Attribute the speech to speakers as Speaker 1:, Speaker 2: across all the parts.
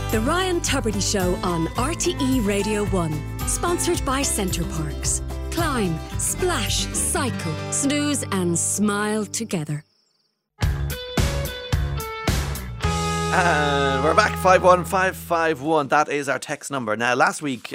Speaker 1: The Ryan Tubridy Show on RTE Radio 1. Sponsored by Centre Parks. Climb, splash, cycle, snooze and smile together.
Speaker 2: And we're back, 51551. That is our text number. Now, last week,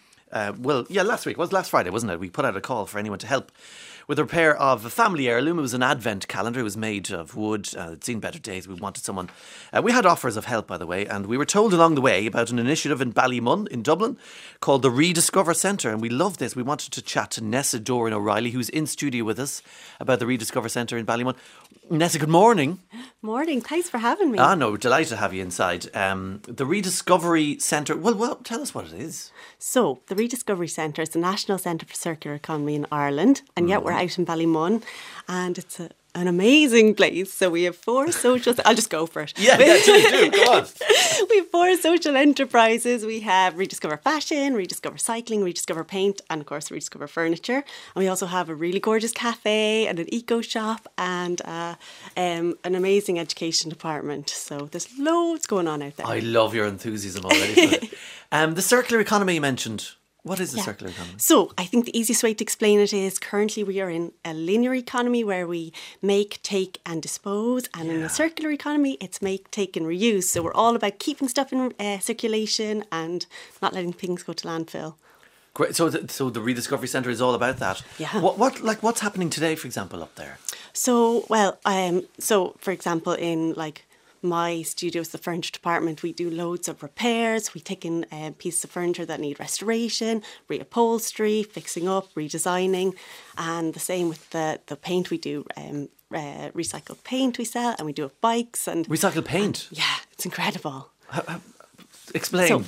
Speaker 2: last week, was last Friday, wasn't it? We put out a call for anyone to help with the repair of a family heirloom. It was an advent calendar. It was made of wood. It'd seen better days. We wanted someone. We had offers of help, by the way, and we were told along the way about an initiative in Ballymun in Dublin called the Rediscover Centre, and we love this. We wanted to chat to Nessa Doran O'Reilly, who's in studio with us, about the Rediscover Centre in Ballymun. Nessa, good morning.
Speaker 3: Morning. Thanks for having me.
Speaker 2: No, delighted to have you inside. The Rediscovery Centre, well, tell us what it is.
Speaker 3: So, the Rediscovery Centre is the National Centre for Circular Economy in Ireland, and yet we're out in Ballymun, and it's an amazing place. So we have 4 social... I'll just go for it.
Speaker 2: Yeah, do. Go on.
Speaker 3: We have 4 social enterprises. We have Rediscover Fashion, Rediscover Cycling, Rediscover Paint, and of course Rediscover Furniture. And we also have a really gorgeous cafe and an eco shop and an amazing education department. So there's loads going on out there.
Speaker 2: I love your enthusiasm already for it. The circular economy you mentioned. What is the circular economy?
Speaker 3: So I think the easiest way to explain it is currently we are in a linear economy where we make, take and dispose. And in a circular economy, it's make, take and reuse. So we're all about keeping stuff in circulation and not letting things go to landfill.
Speaker 2: Great. So the Rediscovery Centre is all about that.
Speaker 3: Yeah.
Speaker 2: What's happening today, for example, up there?
Speaker 3: So, for example, in my studio's the furniture department. We do loads of repairs. We take in pieces of furniture that need restoration, reupholstery, fixing up, redesigning. And the same with the paint. We do recycled paint we sell, and we do bikes. And
Speaker 2: recycled paint?
Speaker 3: It's incredible.
Speaker 2: Explain.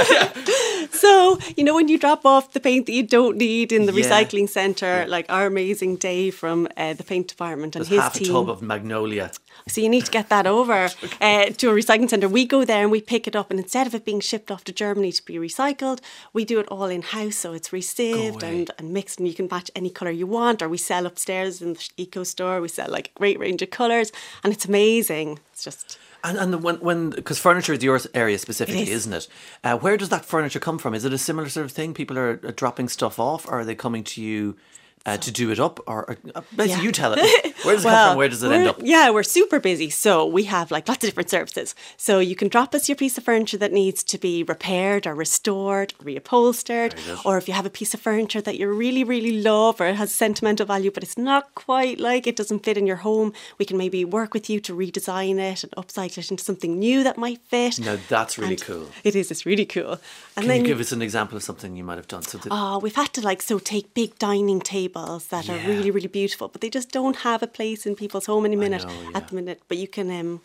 Speaker 3: So, when you drop off the paint that you don't need in the recycling centre, like our amazing Dave from the paint department and
Speaker 2: There's
Speaker 3: his
Speaker 2: half
Speaker 3: team.
Speaker 2: a tub of Magnolia.
Speaker 3: So you need to get that over to a recycling centre. We go there and we pick it up, and instead of it being shipped off to Germany to be recycled, we do it all in-house. So it's resieved and mixed, and you can match any colour you want. Or we sell upstairs in the eco store. We sell a great range of colours, and it's amazing. It's just...
Speaker 2: And when because furniture is your area specifically, isn't it? Where does that furniture come from? Is it a similar sort of thing? People are dropping stuff off, or are they coming to you to do it up? Or basically, you tell it. Where does it come from? Where does it end up?
Speaker 3: Yeah, we're super busy. So we have lots of different services. So you can drop us your piece of furniture that needs to be repaired or restored, reupholstered. Or if you have a piece of furniture that you really, really love or it has sentimental value, but it's not quite it doesn't fit in your home, we can maybe work with you to redesign it and upcycle it into something new that might fit.
Speaker 2: Now, that's really cool.
Speaker 3: It is. It's really cool. And
Speaker 2: Can you give us an example of something you might have done?
Speaker 3: We've had to take big dining tables that are really, really beautiful, but they just don't have a place in people's home at the minute. But you can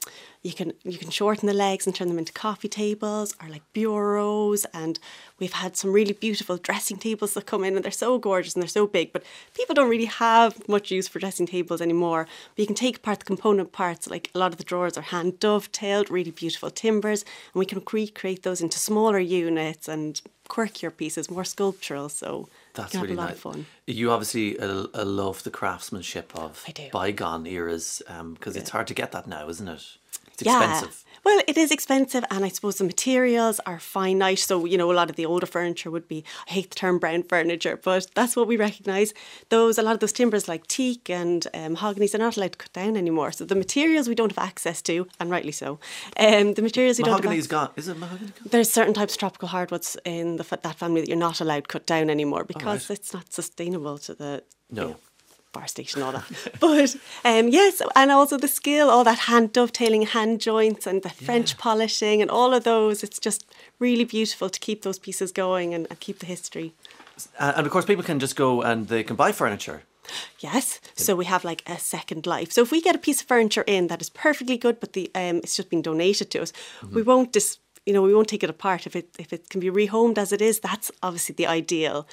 Speaker 3: shorten the legs and turn them into coffee tables or bureaus. And we've had some really beautiful dressing tables that come in, and they're so gorgeous and they're so big. But people don't really have much use for dressing tables anymore. But you can take apart the component parts. A lot of the drawers are hand dovetailed, really beautiful timbers, and we can recreate those into smaller units and quirkier pieces, more sculptural. So
Speaker 2: that's
Speaker 3: you can
Speaker 2: really
Speaker 3: have a lot
Speaker 2: nice.
Speaker 3: of fun.
Speaker 2: You obviously love the craftsmanship of
Speaker 3: I do.
Speaker 2: bygone eras because it's hard to get that now, isn't it? It's expensive.
Speaker 3: Well, it is expensive, and I suppose the materials are finite. So, a lot of the older furniture would be, I hate the term brown furniture, but that's what we recognise. A lot of those timbers like teak and mahoganies are not allowed to cut down anymore. So the materials we don't have access to, and rightly so. The materials we
Speaker 2: Mahogany's
Speaker 3: don't have...
Speaker 2: gone. Is it mahogany gone?
Speaker 3: There's certain types of tropical hardwoods in that family that you're not allowed cut down anymore because it's not sustainable to the...
Speaker 2: No.
Speaker 3: Bar station, all that. But yes, and also the skill, all that hand dovetailing, hand joints and the French polishing and all of those. It's just really beautiful to keep those pieces going and keep the history.
Speaker 2: And of course, people can just go and they can buy furniture.
Speaker 3: Yes, so we have a second life. So if we get a piece of furniture in that is perfectly good, but it's just been donated to us, we won't we won't take it apart. If it can be rehomed as it is, that's obviously the ideal.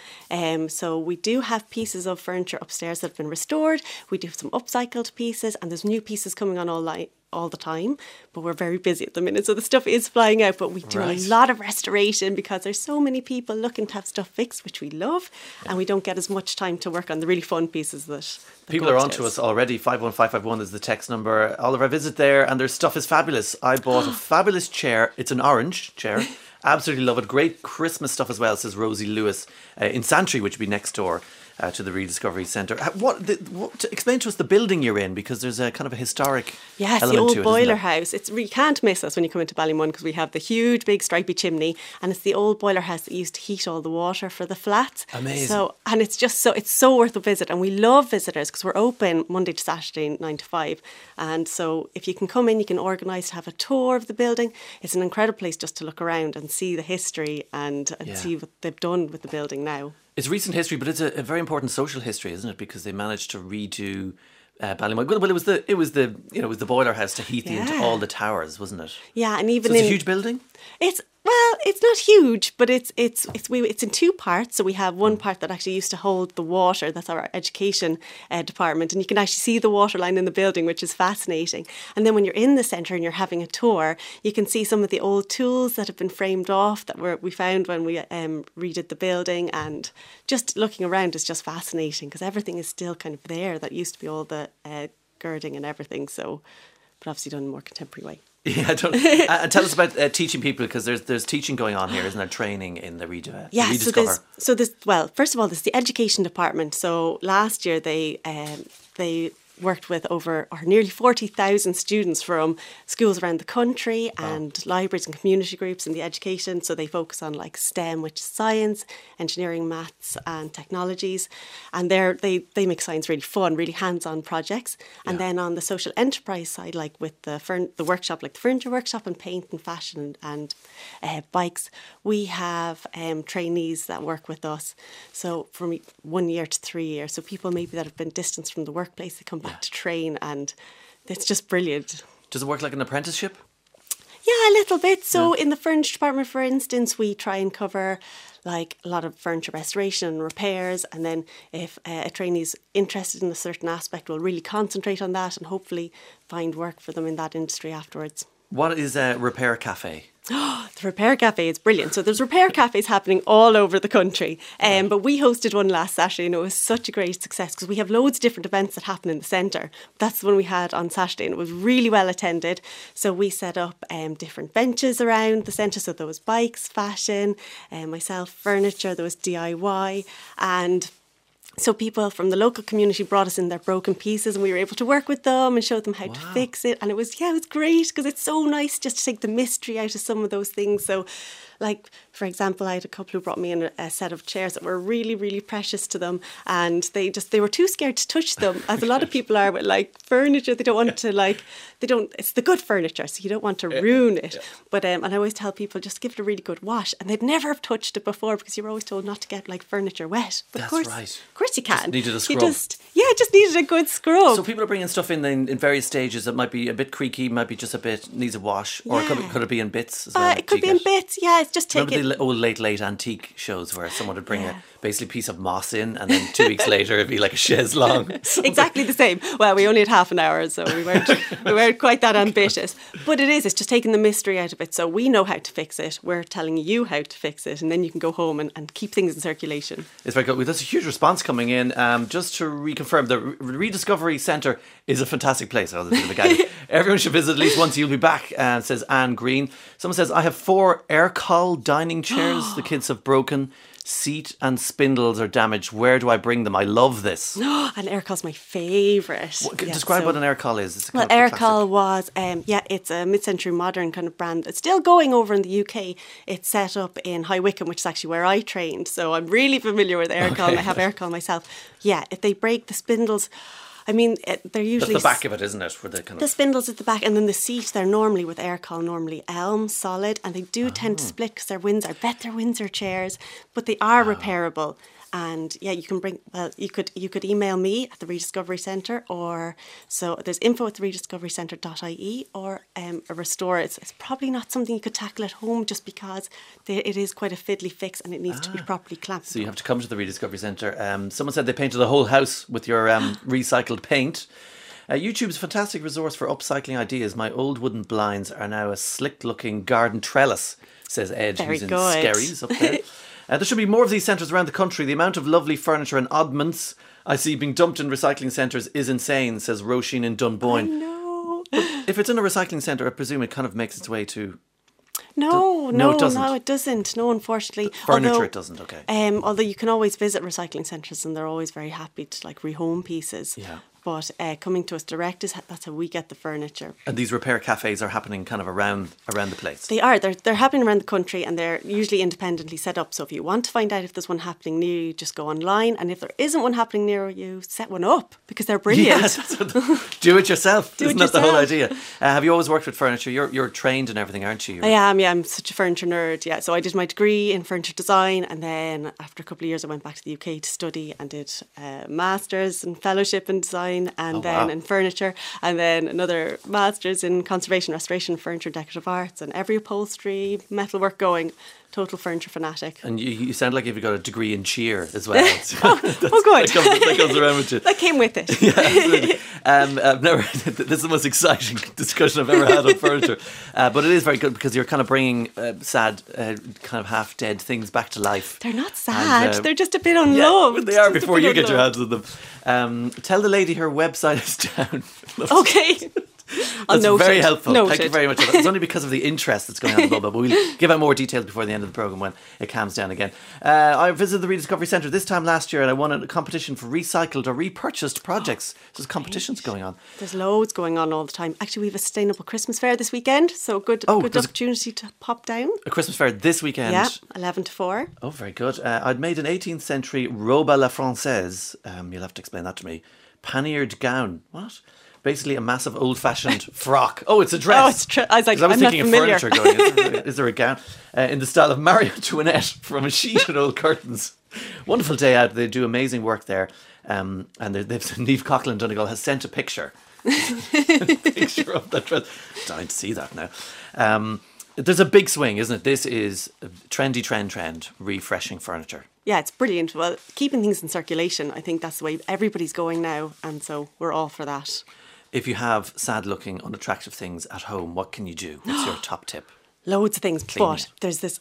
Speaker 3: So we do have pieces of furniture upstairs that have been restored. We do have some upcycled pieces, and there's new pieces coming on all the time, but we're very busy at the minute, so the stuff is flying out. But we do a lot of restoration because there's so many people looking to have stuff fixed, which we love, and we don't get as much time to work on the really fun pieces that
Speaker 2: people are onto us already. 51551 is the text number. Oliver, visit there, and their stuff is fabulous. I bought a fabulous chair. It's an orange chair. Absolutely love it. Great Christmas stuff as well, says Rosie Lewis, in Santry, which would be next door to the Rediscovery Centre. Explain to us the building you're in, because there's a kind of a historic
Speaker 3: Yes,
Speaker 2: element
Speaker 3: the old
Speaker 2: to it,
Speaker 3: boiler house. You can't miss us when you come into Ballymun, because we have the huge big stripy chimney, and it's the old boiler house that used to heat all the water for the flats.
Speaker 2: Amazing.
Speaker 3: And it's so worth a visit, and we love visitors because we're open Monday to Saturday 9 to 5, and so if you can come in, you can organise to have a tour of the building. It's an incredible place just to look around and see the history and see what they've done with the building now.
Speaker 2: It's recent history, but it's a very important social history, isn't it? Because they managed to redo Ballymun. Well, it was the boiler house to heat into all the towers, wasn't it?
Speaker 3: Yeah, and even
Speaker 2: so it's a huge building.
Speaker 3: It's not huge, but it's in two parts. So we have one part that actually used to hold the water. That's our education department, and you can actually see the water line in the building, which is fascinating. And then when you're in the centre and you're having a tour, you can see some of the old tools that have been framed off that we found when we redid the building. And just looking around is just fascinating because everything is still kind of there. That used to be all the girding and everything. So, but obviously done in a more contemporary way.
Speaker 2: Yeah, tell us about teaching people, because there's teaching going on here, isn't there? Training in the Rediscover.
Speaker 3: Yeah, so first of all, there's the education department. So last year they worked with nearly 40,000 students from schools around the country and libraries and community groups in the education. So they focus on like STEM, which is science, engineering, maths and technologies. And they make science really fun, really hands-on projects. And then on the social enterprise side, like with the workshop, like the furniture workshop and paint and fashion and bikes, we have trainees that work with us. So from 1 year to 3 years. So people maybe that have been distanced from the workplace, they come back to train, and it's just brilliant.
Speaker 2: Does it work like an apprenticeship?
Speaker 3: Yeah, a little bit. So in the furniture department, for instance, we try and cover like a lot of furniture restoration and repairs, and then if a trainee's interested in a certain aspect, we'll really concentrate on that and hopefully find work for them in that industry afterwards.
Speaker 2: What is a repair cafe?
Speaker 3: The Repair Cafe is brilliant. So there's repair cafes happening all over the country. But we hosted one last Saturday and it was such a great success because we have loads of different events that happen in the centre. That's the one we had on Saturday and it was really well attended. So we set up different benches around the centre. So there was bikes, fashion, myself, furniture, there was DIY, and so people from the local community brought us in their broken pieces and we were able to work with them and show them how to fix it. And it was great because it's so nice just to take the mystery out of some of those things. So like, for example, I had a couple who brought me in a set of chairs that were really, really precious to them. And they were too scared to touch them, as a lot of people are with like furniture. They don't want to it's the good furniture, so you don't want to ruin it. Yeah. But, and I always tell people just give it a really good wash. And they'd never have touched it before because you were always told not to get like furniture wet. But
Speaker 2: That's
Speaker 3: right. Of course you can.
Speaker 2: Just needed a scrub.
Speaker 3: It just needed a good scrub.
Speaker 2: So people are bringing stuff in various stages that might be a bit creaky, might be just a bit, needs a wash, or could it be in bits as well?
Speaker 3: It could be in bits, yeah. It's just take
Speaker 2: Remember the old late antique shows where someone would bring a basically piece of moss in and then 2 weeks later it'd be like a chaise long.
Speaker 3: Exactly the same. Well, we only had half an hour, so we weren't quite that ambitious. But it's just taking the mystery out of it. So we know how to fix it. We're telling you how to fix it, and then you can go home and keep things in circulation. It's
Speaker 2: very good. There's a huge response coming in. Just to reconfirm, the Rediscovery Centre is a fantastic place. Everyone should visit at least once. You'll be back, says Anne Green. Someone says, I have 4 Aircall dining chairs the kids have broken. Seat and spindles are damaged. Where do I bring them? I love this.
Speaker 3: And Aircall's my favourite.
Speaker 2: Describe what an Aircall is. It's
Speaker 3: Aircall was, it's a mid-century modern kind of brand. It's still going over in the UK. It's set up in High Wycombe, which is actually where I trained. So I'm really familiar with Aircall and I have Aircall myself. Yeah, if they break the spindles... I mean, they're usually...
Speaker 2: That's the back of it, isn't it? For the
Speaker 3: spindles at the back, and then the seat, they're normally with Aircall, normally elm, solid, and they do tend to split because they're Windsor. I bet they're Windsor chairs, but they are repairable. And you can you could email me at the Rediscovery Centre, or so there's info@rediscoverycentre.ie, or a restore. It's probably not something you could tackle at home just because it is quite a fiddly fix and it needs to be properly clamped.
Speaker 2: So you have to come to the Rediscovery Centre. Someone said they painted the whole house with your recycled paint. YouTube's a fantastic resource for upcycling ideas. My old wooden blinds are now a slick-looking garden trellis, says Ed,
Speaker 3: Very
Speaker 2: who's in
Speaker 3: good.
Speaker 2: Skerries up there. There should be more of these centres around the country. The amount of lovely furniture and oddments I see being dumped in recycling centres is insane, says Roisin in Dunboyne.
Speaker 3: No.
Speaker 2: If it's in a recycling centre, I presume it kind of makes its way to...
Speaker 3: No,
Speaker 2: it doesn't.
Speaker 3: No, it doesn't. No, unfortunately.
Speaker 2: Furniture, it doesn't, okay.
Speaker 3: Although you can always visit recycling centres and they're always very happy to like rehome pieces.
Speaker 2: Yeah.
Speaker 3: But coming to us direct, that's how we get the furniture.
Speaker 2: And these repair cafes are happening kind of around the place.
Speaker 3: They are. They're happening around the country and they're usually independently set up. So if you want to find out if there's one happening near you, just go online. And if there isn't one happening near you, set one up because they're brilliant.
Speaker 2: Yes, do it yourself. Isn't that the whole
Speaker 3: yourself.
Speaker 2: idea? Have you always worked with furniture? You're trained in everything, aren't you?
Speaker 3: I am, yeah. I'm such a furniture nerd, yeah. So I did my degree in furniture design and then after a couple of years I went back to the UK to study and did masters and fellowship in design and then in furniture and then another masters in conservation, restoration, furniture, decorative arts and every upholstery, metalwork going. Total furniture fanatic.
Speaker 2: And you sound like you've got a degree in cheer as well.
Speaker 3: Good.
Speaker 2: That comes around with you.
Speaker 3: That came with it.
Speaker 2: Yeah, absolutely. This is the most exciting discussion I've ever had on furniture. But it is very good because you're kind of bringing sad, kind of half-dead things back to life.
Speaker 3: They're not sad. They're just a bit unloved.
Speaker 2: Yeah, they are
Speaker 3: Just
Speaker 2: before
Speaker 3: a bit
Speaker 2: you get your
Speaker 3: unloved.
Speaker 2: hands on them. Tell the lady her website is down.
Speaker 3: Okay.
Speaker 2: That's very helpful.
Speaker 3: Noted.
Speaker 2: Thank you very much. It's only because of the interest that's going on at the moment, but we'll give out more details before the end of the programme when it calms down again. I visited the Rediscovery Centre this time last year and I won a competition for recycled or repurchased projects. So there's competitions going on.
Speaker 3: There's loads going on all the time. Actually, we have a sustainable Christmas fair this weekend, so good opportunity to pop down.
Speaker 2: A Christmas fair this weekend.
Speaker 3: Yeah, 11 to 4.
Speaker 2: Oh, very good. I'd made an 18th century robe à la française. You'll have to explain that to me. Panniered gown. What? Basically a massive old-fashioned frock. Oh, it's a dress.
Speaker 3: Oh, it's I was like,
Speaker 2: I was
Speaker 3: I'm not
Speaker 2: thinking
Speaker 3: familiar.
Speaker 2: of furniture going, is there a gown? In the style of Marie Antoinette from A Sheet and Old Curtains. Wonderful day out. They do amazing work there. And Niamh Coughlin Donegal has sent a picture. Picture of that dress. Dying to see that now. There's a big swing, isn't it? This is trendy trend, refreshing furniture.
Speaker 3: Yeah, it's brilliant. Well, keeping things in circulation, I think that's the way everybody's going now. And so we're all for that.
Speaker 2: If you have sad-looking, unattractive things at home, what can you do? What's your top tip?
Speaker 3: Loads of things, but there's this...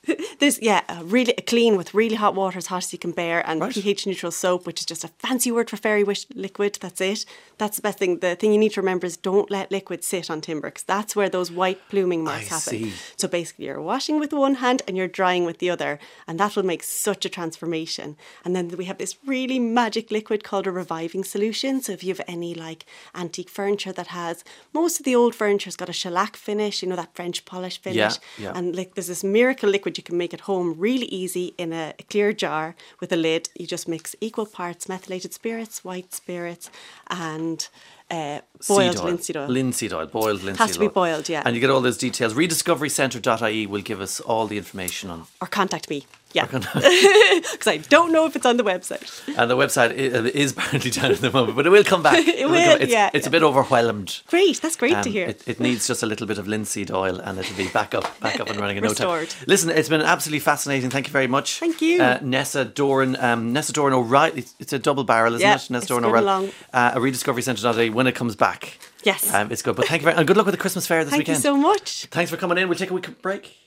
Speaker 3: really clean with really hot water, as hot as you can bear, and pH neutral soap, which is just a fancy word for fairy wish liquid. That's it. That's the best thing. The thing you need to remember is don't let liquid sit on timber because that's where those white pluming marks happen.
Speaker 2: See.
Speaker 3: So basically you're washing with one hand and you're drying with the other, and that will make such a transformation. And then we have this really magic liquid called a reviving solution. So if you have any like antique furniture that has, most of the old furniture's got a shellac finish, you know, that French polish finish.
Speaker 2: Yeah.
Speaker 3: And like there's this miracle liquid you can make at home really easy in a clear jar with a lid. You just mix equal parts methylated spirits, white spirits and boiled linseed oil.
Speaker 2: Linseed oil, boiled linseed oil.
Speaker 3: Has to be boiled, yeah.
Speaker 2: And you get all those details. Rediscoverycentre.ie will give us all the information on.
Speaker 3: Or contact me. Yeah, because I don't know if it's on the website.
Speaker 2: And the website is apparently down at the moment, but it will come back.
Speaker 3: It will,
Speaker 2: It's a bit overwhelmed.
Speaker 3: Great, that's great to hear.
Speaker 2: It needs just a little bit of linseed oil and it'll be back up and running in no
Speaker 3: Restored.
Speaker 2: time. Listen, it's been absolutely fascinating. Thank you very much.
Speaker 3: Thank you.
Speaker 2: Nessa Doran O'Reilly. It's a double barrel, isn't it? Nessa Doran O'Reilly. A Rediscoverycentre.ie when it comes back.
Speaker 3: Yes.
Speaker 2: It's good. But thank you very much. And good luck with the Christmas fair this weekend.
Speaker 3: Thank you so much.
Speaker 2: Thanks for coming in. We'll take a week break.